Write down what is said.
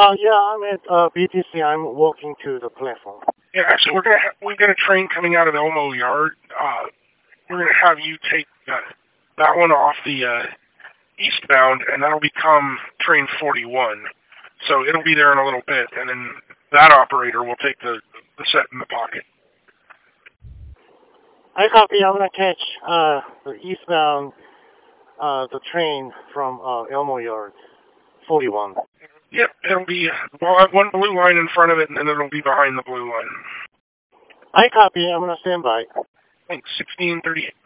Yeah, I'm at BTC. I'm walking to the platform. Yeah, actually, we've got a train coming out of Elmo Yard. We're gonna have you take that one off the eastbound, and that'll become train 41. So it'll be there in a little bit, and then that operator will take the set in the pocket. I copy. I'm gonna catch the eastbound the train from Elmo Yard, 41. Yep, it'll be one blue line in front of it, and then it'll be behind the blue line. I copy. I'm gonna stand by. Thanks. 16:38.